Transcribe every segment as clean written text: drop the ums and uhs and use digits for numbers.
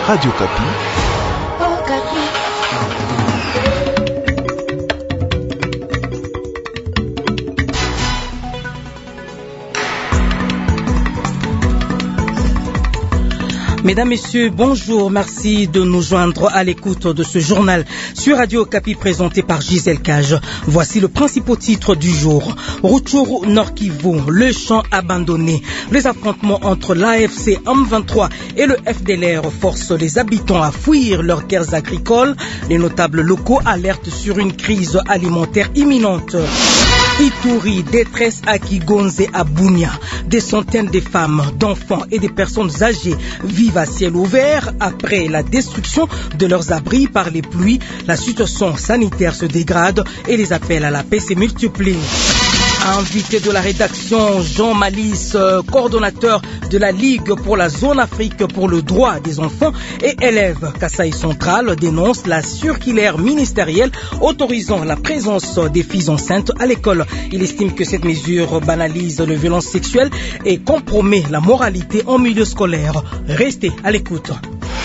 Radio Kapi. Mesdames, Messieurs, bonjour. Merci de nous joindre à l'écoute de ce journal sur Radio Kapi présenté par Gisèle Cage. Voici le principal titre du jour. Rutshuru Nord Kivu, le champ abandonné. Les affrontements entre l'AFC M23 et le FDLR forcent les habitants à fuir leurs terres agricoles. Les notables locaux alertent sur une crise alimentaire imminente. Ituri, détresse à Kigonze et à Bunia. Des centaines de femmes, d'enfants et de personnes âgées vivent à ciel ouvert après la destruction de leurs abris par les pluies. La situation sanitaire se dégrade et les appels à la paix se multiplient. Invité de la rédaction, Jean Malice, coordonnateur de la Ligue pour la zone Afrique pour le droit des enfants et élève Kasaï Central, dénonce la circulaire ministérielle autorisant la présence des filles enceintes à l'école. Il estime que cette mesure banalise les violences sexuelles et compromet la moralité en milieu scolaire. Restez à l'écoute.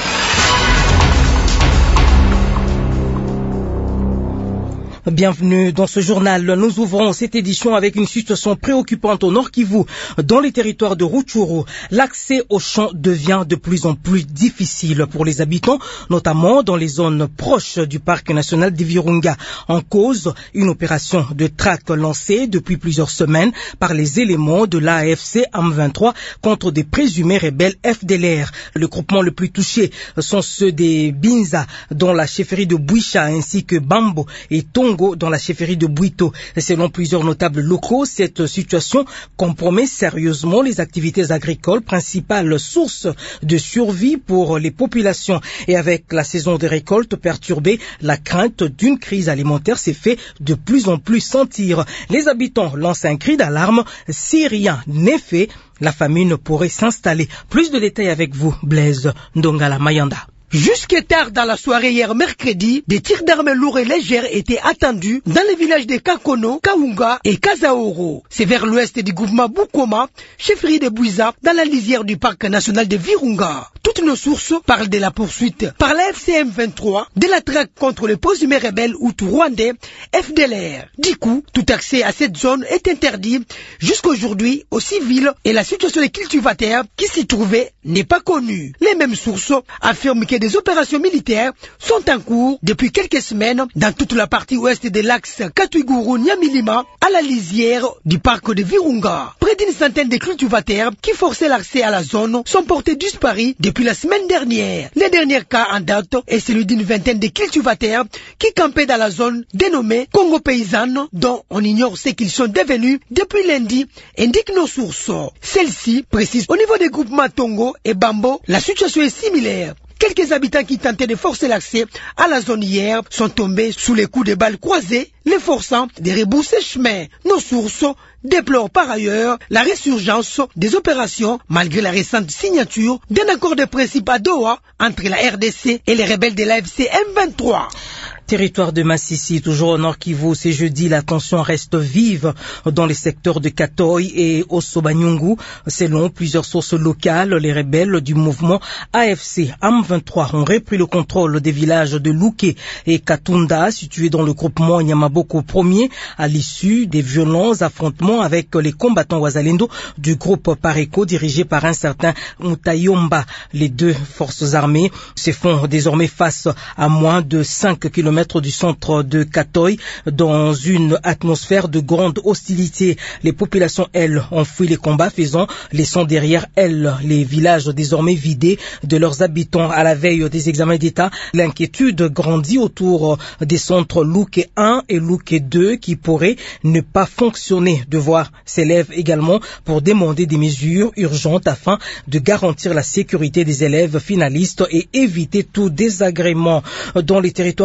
Bienvenue dans ce journal. Nous ouvrons cette édition avec une situation préoccupante au Nord Kivu. Dans les territoires de Rutshuru, l'accès aux champs devient de plus en plus difficile pour les habitants, notamment dans les zones proches du parc national de Virunga. En cause, une opération de traque lancée depuis plusieurs semaines par les éléments de l'AFC M23 contre des présumés rebelles FDLR. Le groupement le plus touché sont ceux des Binza dans la chefferie de Bouicha ainsi que Bambo et Tongo dans la chefferie de Bouito. Selon plusieurs notables locaux, cette situation compromet sérieusement les activités agricoles, principale source de survie pour les populations. Et avec la saison des récoltes perturbée, la crainte d'une crise alimentaire s'est fait de plus en plus sentir. Les habitants lancent un cri d'alarme. Si rien n'est fait, la famine pourrait s'installer. Plus de détails avec vous, Blaise Ndongala Mayanda. Jusque tard dans la soirée hier mercredi, des tirs d'armes lourds et légères étaient attendus dans les villages de Kakono, Kaunga et Kazaoro. C'est vers l'ouest du gouvernement Bukoma, chefferie de Bouiza, dans la lisière du parc national de Virunga. Toutes nos sources parlent de la poursuite par la FCM 23, de la traque contre les présumés rebelles Hutu-Rwandais, FDLR. Du coup, tout accès à cette zone est interdit jusqu'aujourd'hui aux civils et la situation des cultivateurs qui s'y trouvaient n'est pas connue. Les mêmes sources affirment que des opérations militaires sont en cours depuis quelques semaines dans toute la partie ouest de l'axe Katuiguru-Nyamilima à la lisière du parc de Virunga. Près d'une centaine de cultivateurs qui forçaient l'accès à la zone sont portés disparus depuis la semaine dernière. Le dernier cas en date est celui d'une vingtaine de cultivateurs qui campaient dans la zone dénommée Congo paysanne, dont on ignore ce qu'ils sont devenus depuis lundi, indiquent nos sources. Celle-ci précise au niveau des groupements Tongo et Bambo, la situation est similaire. Quelques habitants qui tentaient de forcer l'accès à la zone hier sont tombés sous les coups de balles croisées, les forçant de rebousser chemin. Nos sources déplorent par ailleurs la résurgence des opérations malgré la récente signature d'un accord de principe à Doha entre la RDC et les rebelles de l'AFC M23. Territoire de Massissi, toujours au Nord Kivu, c'est jeudi, la tension reste vive dans les secteurs de Katoy et Osobanyungu. Selon plusieurs sources locales, les rebelles du mouvement AFC M23 ont repris le contrôle des villages de Luke et Katunda, situés dans le groupement Nyamaboko 1er, à l'issue des violents affrontements avec les combattants Wazalendo du groupe Pareko, dirigé par un certain Mutayomba. Les deux forces armées se font désormais face à moins de 5 km du centre de Katoy, dans une atmosphère de grande hostilité. Les populations, elles, ont fui les combats, laissant derrière elles les villages désormais vidés de leurs habitants. À la veille des examens d'État, l'inquiétude grandit autour des centres Luke 1 et Luke 2 qui pourraient ne pas fonctionner. Devoir s'élève également pour demander des mesures urgentes afin de garantir la sécurité des élèves finalistes et éviter tout désagrément. Dans les territoires de Béni,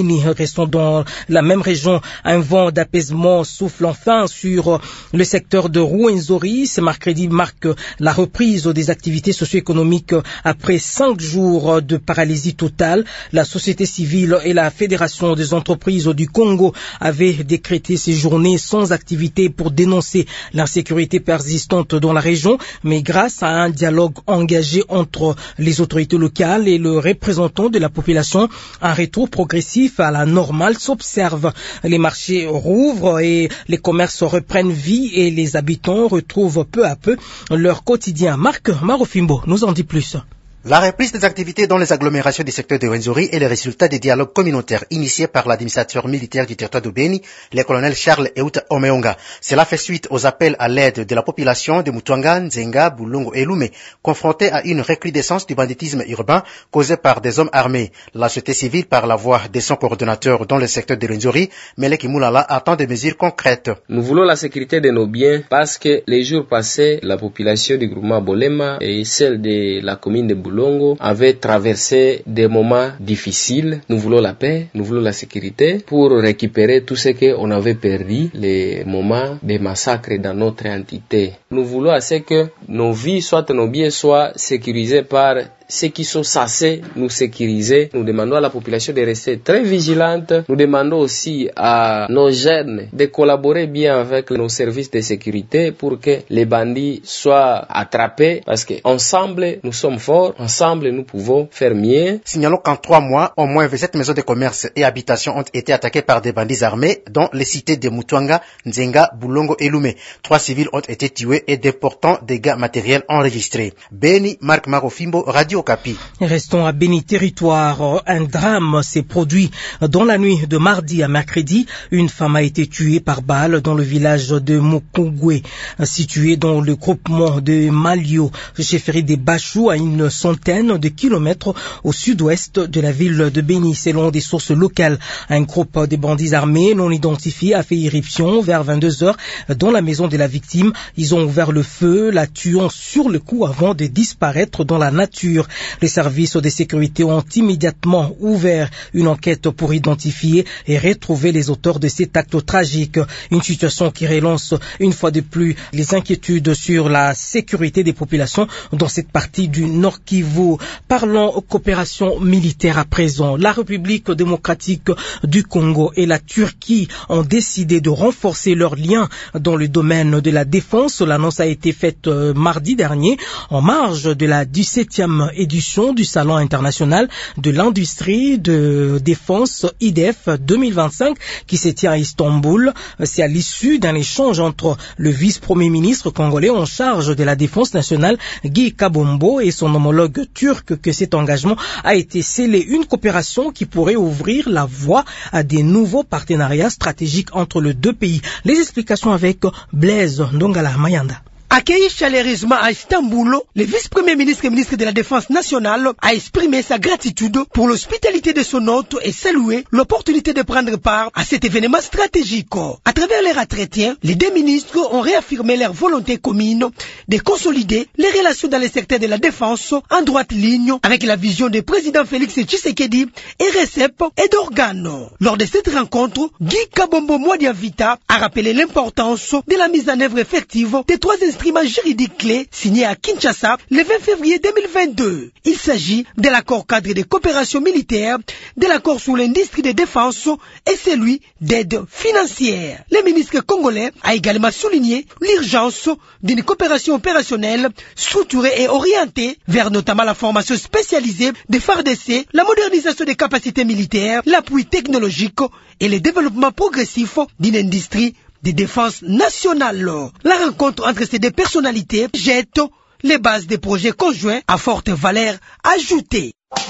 Beni. Restons dans la même région. Un vent d'apaisement souffle enfin sur le secteur de Rwenzori. Ce mercredi marque la reprise des activités socio-économiques après 5 jours de paralysie totale. La société civile et la Fédération des entreprises du Congo avaient décrété ces journées sans activité pour dénoncer l'insécurité persistante dans la région, mais grâce à un dialogue engagé entre les autorités locales et le représentant de la population, un retour progressif à la normale s'observe. Les marchés rouvrent et les commerces reprennent vie et les habitants retrouvent peu à peu leur quotidien. Marc Marofimbo nous en dit plus. La reprise des activités dans les agglomérations du secteur de Rwenzori est le résultat des dialogues communautaires initiés par l'administrateur militaire du territoire de Beni, le colonel Charles Euta Omeonga. Cela fait suite aux appels à l'aide de la population de Mutwanga, Nzenga, Bulongo et Lume, confrontée à une recrudescence du banditisme urbain causé par des hommes armés. La société civile, par la voix de son coordonnateur dans le secteur de Rwenzori, Meleki Moulala, attend des mesures concrètes. Nous voulons la sécurité de nos biens parce que les jours passés, la population du groupement Bolema et celle de la commune de Bulongo avait traversé des moments difficiles. Nous voulons la paix, nous voulons la sécurité pour récupérer tout ce qu'on avait perdu, les moments de massacres dans notre entité. Nous voulons assez que nos vies, soit nos biens, soient sécurisés par ceux qui sont censés nous sécuriser. Nous demandons à la population de rester très vigilante. Nous demandons aussi à nos jeunes de collaborer bien avec nos services de sécurité pour que les bandits soient attrapés, parce qu'ensemble nous sommes forts, ensemble nous pouvons faire mieux. Signalons qu'en 3 mois, au moins 27 maisons de commerce et habitations ont été attaquées par des bandits armés dans les cités de Mutwanga, Nzenga, Bulongo et Lume. 3 civils ont été tués et d'importants dégâts matériels enregistrés. Beni, Marc Marofimbo, Radio Okapi. Restons à Beni Territoire. Un drame s'est produit dans la nuit de mardi à mercredi. Une femme a été tuée par balle dans le village de Mukungwe, situé dans le groupement de Malio, chefferie des Bachou, à une centaine de kilomètres au sud-ouest de la ville de Beni. Selon des sources locales, un groupe de bandits armés non identifiés a fait irruption vers 22h dans la maison de la victime. Ils ont ouvert le feu, la tuant sur le coup avant de disparaître dans la nature. Les services de sécurité ont immédiatement ouvert une enquête pour identifier et retrouver les auteurs de cet acte tragique. Une situation qui relance une fois de plus les inquiétudes sur la sécurité des populations dans cette partie du Nord Kivu. Parlons coopération militaire à présent. La République démocratique du Congo et la Turquie ont décidé de renforcer leurs liens dans le domaine de la défense. L'annonce a été faite mardi dernier en marge de la 17e édition du Salon international de l'industrie de défense IDF 2025 qui se tient à Istanbul. C'est à l'issue d'un échange entre le vice-premier ministre congolais en charge de la défense nationale Guy Kabombo et son homologue turc que cet engagement a été scellé. Une coopération qui pourrait ouvrir la voie à des nouveaux partenariats stratégiques entre les deux pays. Les explications avec Blaise Ndongala Mayanda. Accueilli chaleureusement à Istanbul, le vice-premier ministre et ministre de la Défense nationale a exprimé sa gratitude pour l'hospitalité de son hôte et salué l'opportunité de prendre part à cet événement stratégique. À travers leur entretien, les deux ministres ont réaffirmé leur volonté commune de consolider les relations dans le secteur de la défense en droite ligne avec la vision du président Félix Tshisekedi et Recep Erdogan. Lors de cette rencontre, Guy Kabombo Mwadiavita a rappelé l'importance de la mise en œuvre effective des 3 instruments juridiques clés signés à Kinshasa le 20 février 2022. Il s'agit de l'accord cadre de coopération militaire, de l'accord sur l'industrie de défense et celui d'aide financière. Le ministre congolais a également souligné l'urgence d'une coopération opérationnelle structurée et orientée vers notamment la formation spécialisée des FARDC, la modernisation des capacités militaires, l'appui technologique et le développement progressif d'une industrie de défense nationale. La rencontre entre ces deux personnalités jette les bases des projets conjoints à forte valeur ajoutée.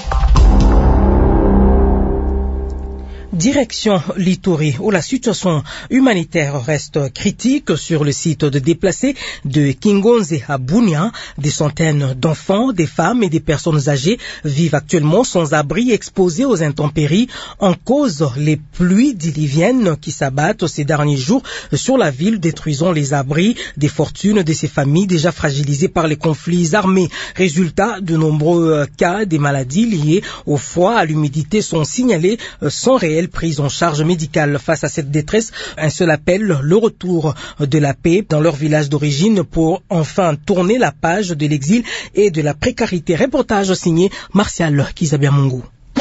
Direction l'Ituri, où la situation humanitaire reste critique sur le site de déplacés de Kingonze à Bunia. Des centaines d'enfants, des femmes et des personnes âgées vivent actuellement sans abri, exposés aux intempéries en cause les pluies diluviennes qui s'abattent ces derniers jours sur la ville, détruisant les abris des fortunes de ces familles déjà fragilisées par les conflits armés. Résultat, de nombreux cas des maladies liées au froid, à l'humidité sont signalés sans réel nouvelle prise en charge médicale. Face à cette détresse, un seul appel, le retour de la paix dans leur village d'origine pour enfin tourner la page de l'exil et de la précarité. Reportage signé Martial Kizabiamungu.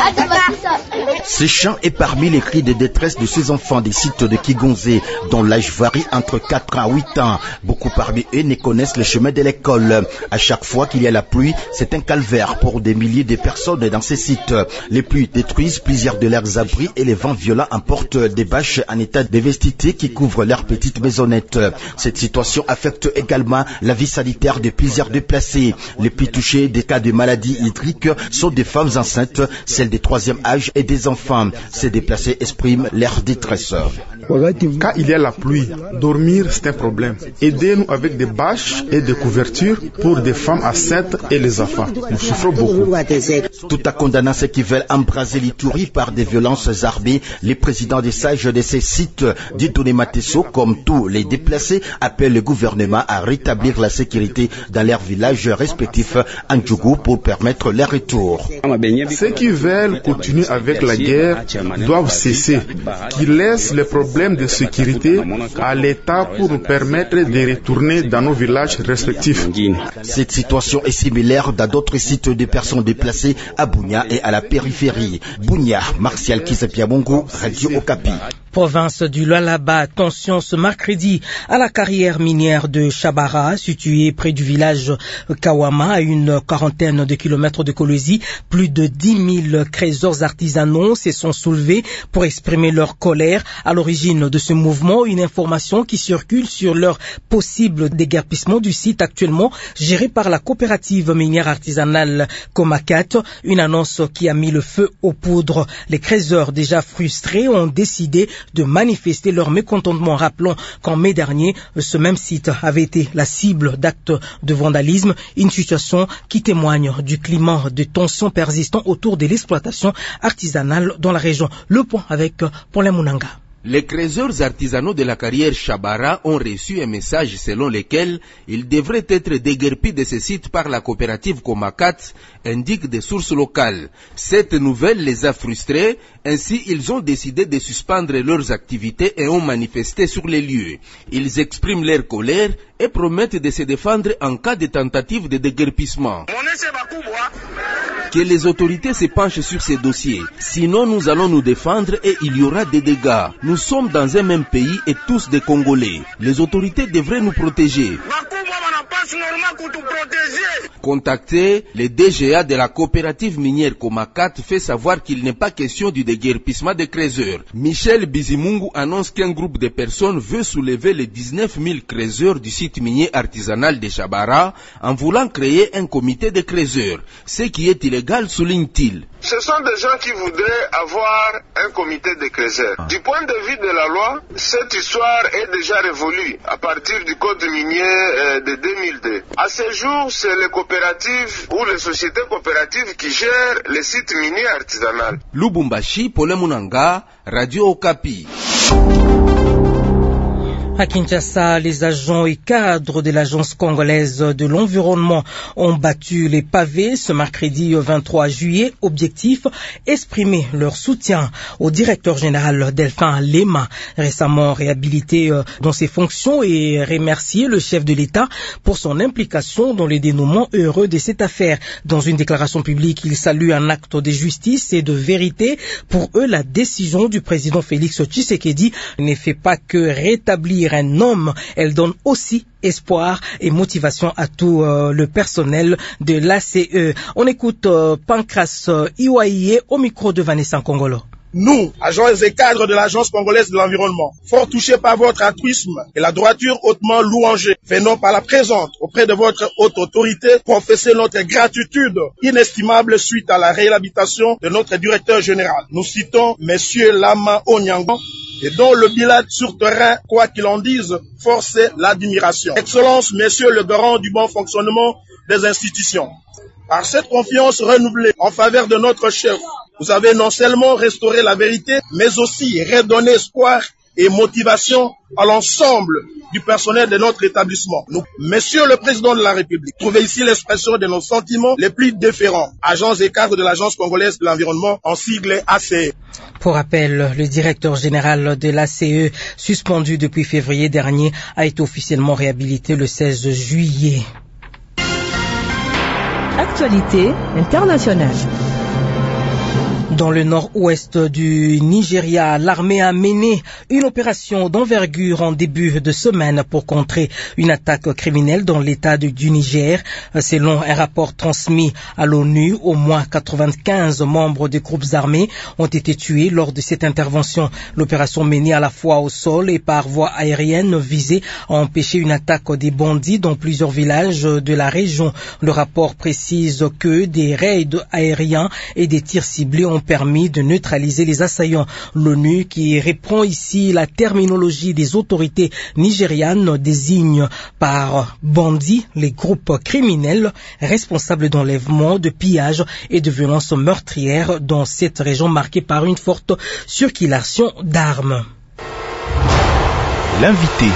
Ce chant est parmi les cris de détresse de ces enfants des sites de Kigonzé, dont l'âge varie entre 4 à 8 ans. Beaucoup parmi eux ne connaissent le chemin de l'école. À chaque fois qu'il y a la pluie, c'est un calvaire pour des milliers de personnes dans ces sites. Les pluies détruisent plusieurs de leurs abris et les vents violents emportent des bâches en état de vétusté qui couvrent leurs petites maisonnettes. Cette situation affecte également la vie sanitaire de plusieurs déplacés. Les plus touchés des cas de maladies hydriques sont des femmes enceintes, celles des troisième âge et des enfants. Ces déplacés expriment leur détresse. Quand il y a la pluie, dormir c'est un problème. Aidez-nous avec des bâches et des couvertures pour des femmes enceintes et les enfants. Nous souffrons beaucoup. Tout en condamnant ceux qui veulent embraser l'Ituri par des violences armées, les présidents des sages de ces sites du Matesso, comme tous les déplacés, appellent le gouvernement à rétablir la sécurité dans leurs villages respectifs en Djougou pour permettre leur retour. Ceux qui veulent continuer avec la guerre doivent cesser, qu'ils laissent les problèmes de sécurité à l'État pour nous permettre de retourner dans nos villages respectifs. Cette situation est similaire dans d'autres sites de personnes déplacées à Bunia et à la périphérie. Bunia, Martial Kizabiamungu, Radio Okapi. Province du Lualaba, tension ce mercredi à la carrière minière de Chabara, située près du village Kawama, à une quarantaine de kilomètres de Kolwezi. Plus de 10 000 créateurs artisanaux se sont soulevés pour exprimer leur colère. À l'origine de ce mouvement, une information qui circule sur leur possible déguerpissement du site actuellement géré par la coopérative minière artisanale Komakat. Une annonce qui a mis le feu aux poudres. Les créateurs déjà frustrés ont décidé de manifester leur mécontentement. Rappelons qu'en mai dernier, ce même site avait été la cible d'actes de vandalisme, une situation qui témoigne du climat de tension persistant autour de l'exploitation artisanale dans la région. Le point avec Paulin Munanga. Les créateurs artisanaux de la carrière Chabara ont reçu un message selon lequel ils devraient être déguerpis de ces sites par la coopérative Komakat, indiquent des sources locales. Cette nouvelle les a frustrés, ainsi ils ont décidé de suspendre leurs activités et ont manifesté sur les lieux. Ils expriment leur colère et promettent de se défendre en cas de tentative de déguerpissement. Que les autorités se penchent sur ces dossiers, sinon nous allons nous défendre et il y aura des dégâts. Nous sommes dans un même pays et tous des Congolais. Les autorités devraient nous protéger. Contacté, le DGA de la coopérative minière Komakat fait savoir qu'il n'est pas question du déguerpissement des créateurs. Michel Bizimungu annonce qu'un groupe de personnes veut soulever les 19 000 créateurs du site minier artisanal de Chabara en voulant créer un comité de créateurs. Ce qui est illégal, souligne-t-il. Ce sont des gens qui voudraient avoir un comité de créateurs. Du point de vue de la loi, cette histoire est déjà révolue à partir du code minier de 2002. À ce jour, c'est les coopératives ou les sociétés coopératives qui gèrent les sites miniers artisanaux. Lubumbashi, Paulin Munanga, Radio Okapi. À Kinshasa, les agents et cadres de l'Agence congolaise de l'environnement ont battu les pavés ce mercredi 23 juillet. Objectif, exprimer leur soutien au directeur général Delphin Lema, récemment réhabilité dans ses fonctions, et remercier le chef de l'État pour son implication dans le dénouement heureux de cette affaire. Dans une déclaration publique, il salue un acte de justice et de vérité. Pour eux, la décision du président Félix Tshisekedi ne fait pas que rétablir un homme, elle donne aussi espoir et motivation à tout le personnel de l'ACE. On écoute Pancras Iwaïe au micro de Vanessa Kongolo. Nous, agents et cadres de l'Agence congolaise de l'environnement, fort touchés par votre altruisme et la droiture hautement louangée, venons par la présente auprès de votre haute autorité confesser notre gratitude inestimable suite à la réhabilitation de notre directeur général. Nous citons Monsieur Lama Onyango, et dont le bilan sur terrain, quoi qu'il en dise, force l'admiration. Excellence, Monsieur le garant du bon fonctionnement des institutions. Par cette confiance renouvelée en faveur de notre chef, vous avez non seulement restauré la vérité, mais aussi redonné espoir et motivation à l'ensemble du personnel de notre établissement. Nous, Monsieur le Président de la République, trouvez ici l'expression de nos sentiments les plus déférents. Agence et cadre de l'Agence congolaise de l'environnement, en sigle ACE. Pour rappel, le directeur général de l'ACE, suspendu depuis février dernier, a été officiellement réhabilité le 16 juillet. Actualité internationale. Dans le nord-ouest du Nigeria, l'armée a mené une opération d'envergure en début de semaine pour contrer une attaque criminelle dans l'état du Niger. Selon un rapport transmis à l'ONU, au moins 95 membres des groupes armés ont été tués lors de cette intervention. L'opération menée à la fois au sol et par voie aérienne visait à empêcher une attaque des bandits dans plusieurs villages de la région. Le rapport précise que des raids aériens et des tirs ciblés ont permis de neutraliser les assaillants. L'ONU, qui reprend ici la terminologie des autorités nigérianes, désigne par bandits les groupes criminels responsables d'enlèvements, de pillages et de violences meurtrières dans cette région marquée par une forte circulation d'armes. L'invité.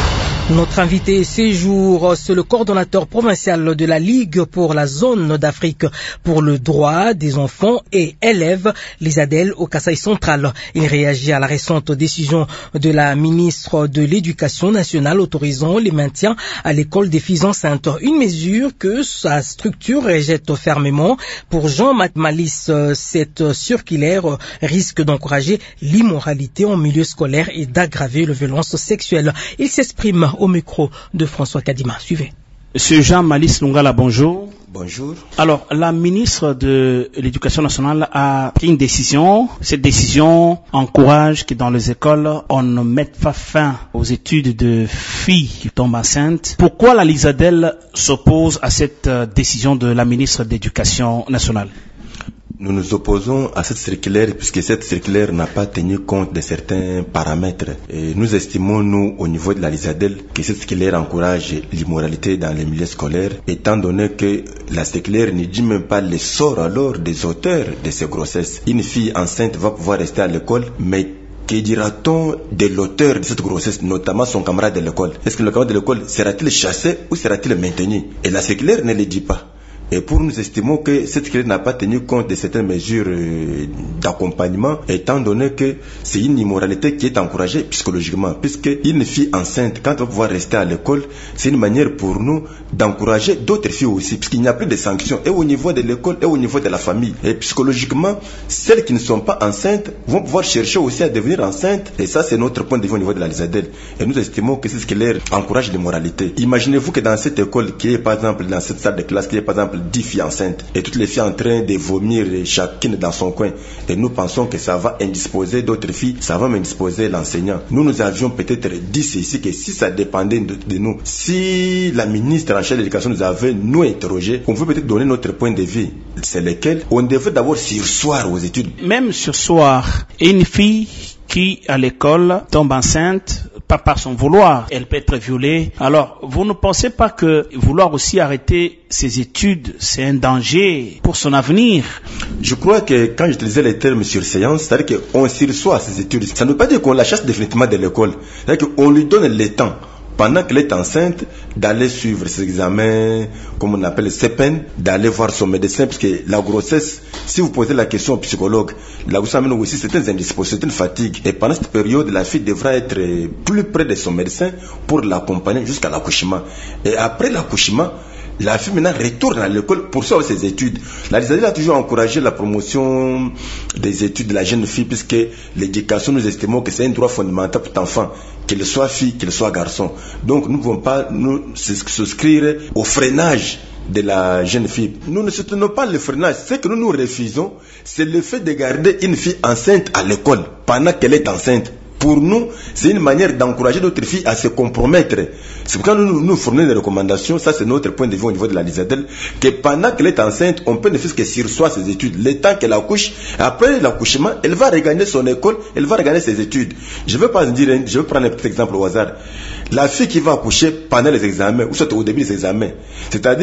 Notre invité ces jours, c'est le coordonnateur provincial de la Ligue pour la zone d'Afrique pour le droit des enfants et élèves, les ADEL au Kasaï central. Il réagit à la récente décision de la ministre de l'Éducation nationale autorisant les maintiens à l'école des filles enceintes. Une mesure que sa structure rejette fermement. Pour Jean Matmalis, cette circulaire risque d'encourager l'immoralité en milieu scolaire et d'aggraver les violences sexuelles. Il s'exprime au micro de François Kadima. Suivez. Monsieur Jean Malis Lungala, bonjour. Bonjour. Alors, la ministre de l'Éducation nationale a pris une décision. Cette décision encourage que dans les écoles, on ne mette pas fin aux études de filles qui tombent enceintes. Pourquoi la Lisadel s'oppose à cette décision de la ministre de l'Éducation nationale? Nous nous opposons à cette circulaire puisque cette circulaire n'a pas tenu compte de certains paramètres. Et nous estimons, nous, au niveau de la Lisadel, que cette circulaire encourage l'immoralité dans les milieux scolaires, étant donné que la circulaire ne dit même pas le sort alors des auteurs de ces grossesses. Une fille enceinte va pouvoir rester à l'école, mais que dira-t-on de l'auteur de cette grossesse, notamment son camarade de l'école? Est-ce que le camarade de l'école sera-t-il chassé ou sera-t-il maintenu? Et la circulaire ne le dit pas. Et pour nous estimons que cette circulaire n'a pas tenu compte de certaines mesures d'accompagnement, étant donné que c'est une immoralité qui est encouragée psychologiquement, puisque une fille enceinte, quand elle va pouvoir rester à l'école, c'est une manière pour nous d'encourager d'autres filles aussi, puisqu'il n'y a plus de sanctions, et au niveau de l'école, et au niveau de la famille. Et psychologiquement, celles qui ne sont pas enceintes vont pouvoir chercher aussi à devenir enceintes, et ça c'est notre point de vue au niveau de la Lisadel. Et nous estimons que cette circulaire encourage l'immoralité. Imaginez-vous que dans cette école, qui est par exemple dans cette salle de classe, qui est par exemple 10 filles enceintes et toutes les filles en train de vomir chacune dans son coin, et nous pensons que ça va indisposer d'autres filles, ça va indisposer l'enseignant. Nous avions peut-être dit ceci, que si ça dépendait de nous, si la ministre en charge de l'éducation nous avait nous interrogé, on peut peut-être donner notre point de vue, c'est lequel on devrait d'abord sursoir aux études. Même sursoir, une fille qui à l'école tombe enceinte, pas par son vouloir, elle peut être violée. Alors, vous ne pensez pas que vouloir aussi arrêter ses études, c'est un danger pour son avenir? Je crois que quand j'utilisais les termes surséance, c'est-à-dire qu'on sursoit à ses études. Ça ne veut pas dire qu'on la chasse définitivement de l'école. C'est-à-dire qu'on lui donne le temps, pendant qu'elle est enceinte, d'aller suivre ses examens, comme on appelle ses peines, d'aller voir son médecin, parce que la grossesse, si vous posez la question au psychologue, la grossesse amène aussi certaines indispositions, certaines fatigues. Et pendant cette période, la fille devra être plus près de son médecin pour l'accompagner jusqu'à l'accouchement. Et après l'accouchement, la fille maintenant retourne à l'école pour suivre ses études. La Lisadel a toujours encouragé la promotion des études de la jeune fille, puisque l'éducation, nous estimons que c'est un droit fondamental pour l'enfant, qu'il soit fille, qu'il soit garçon. Donc nous ne pouvons pas nous souscrire au freinage de la jeune fille. Nous ne soutenons pas le freinage. Ce que nous refusons, c'est le fait de garder une fille enceinte à l'école pendant qu'elle est enceinte. Pour nous, c'est une manière d'encourager d'autres filles à se compromettre. C'est pourquoi nous fournissons des recommandations, ça c'est notre point de vue au niveau de la Lisadel, que pendant qu'elle est enceinte, on peut ne faire que sursoir ses études. Le temps qu'elle accouche, après l'accouchement, elle va regagner son école, elle va regagner ses études. Je ne veux pas dire, je vais prendre un petit exemple au hasard. La fille qui va accoucher pendant les examens, ou soit au début des examens, c'est-à-dire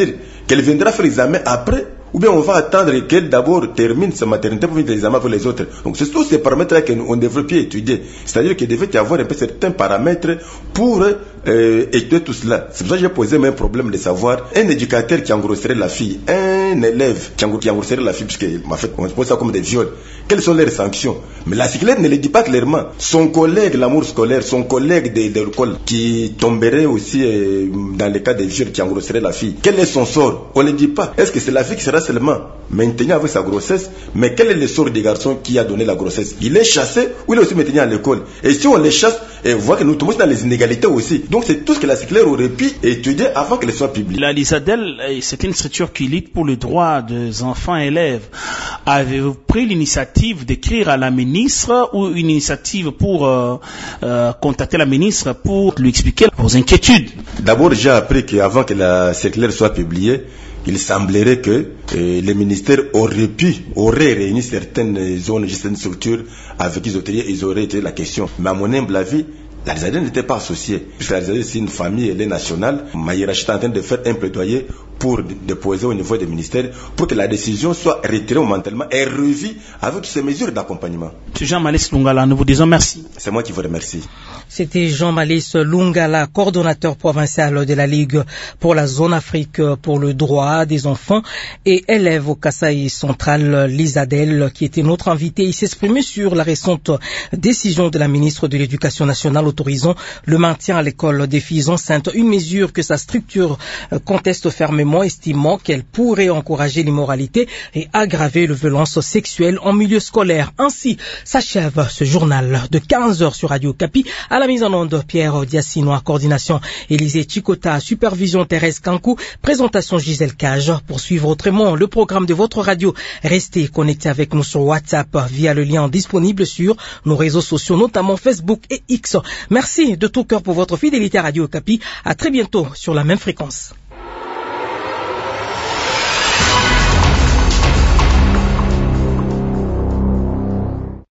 qu'elle viendra faire l'examen après, ou bien on va attendre qu'elle d'abord termine sa maternité pour faire l'examen pour les autres. Donc c'est tous ces paramètres-là qu'on devrait bien étudier. C'est-à-dire qu'il devait y avoir un peu certains paramètres pour étudier tout cela. C'est pour ça que j'ai posé même problème de savoir un éducateur qui engrosserait la fille, un élève qui engrosserait la fille, puisque en fait on pose ça comme des viols. Quelles sont leurs sanctions? Mais la circulaire ne le dit pas clairement. Son collègue, l'amour scolaire, son collègue de l'école qui tomberait aussi dans le cas des viols qui engrosserait la fille, quel est son sort? On ne le dit pas. Est-ce que c'est la fille qui sera seulement maintenue avec sa grossesse? Mais quel est le sort du garçon qui a donné la grossesse? Il est chassé ou il est aussi maintenu à l'école? Et si on les chasse, on voit que nous tombons dans les inégalités aussi. Donc c'est tout ce que la circulaire aurait pu étudier avant qu'elle soit publiée. La Lisadel, c'est une structure qui lutte pour le droit des enfants et élèves. Avez-vous pris l'initiative d'écrire à la ministre ou une initiative pour contacter la ministre pour lui expliquer vos inquiétudes? D'abord, j'ai appris qu'avant que la circulaire soit publiée, il semblerait que les ministères auraient réuni certaines zones, certaines structures avec qui ils auraient été la question. Mais à mon humble avis, la Lisadel n'était pas associée. Puisque la Lisadel, c'est une famille, elle est nationale. Ma hiérarchie est en train de faire un plaidoyer pour déposer au niveau des ministères pour que la décision soit retirée momentanément et revue avec toutes ces mesures d'accompagnement. M. Jean-Malice Lungala, nous vous disons merci. C'est moi qui vous remercie. C'était Jean-Malice Lungala, coordonnateur provincial de la Ligue pour la zone Afrique pour le droit des enfants et élève au Kasaï central, Lisadel, qui était notre invité. Il s'exprimait sur la récente décision de la ministre de l'Éducation nationale autorisant le maintien à l'école des filles enceintes, une mesure que sa structure conteste fermement, estimant qu'elle pourrait encourager l'immoralité et aggraver les violences sexuelles en milieu scolaire. Ainsi s'achève ce journal de 15h sur Radio Kapi. À la mise en onde, Pierre Diassinois, coordination Élisée Chikota, supervision Thérèse Kankou, présentation Gisèle Cage. Pour suivre autrement le programme de votre radio, restez connectés avec nous sur WhatsApp via le lien disponible sur nos réseaux sociaux, notamment Facebook et X. Merci de tout cœur pour votre fidélité à Radio Kapi. À très bientôt sur la même fréquence.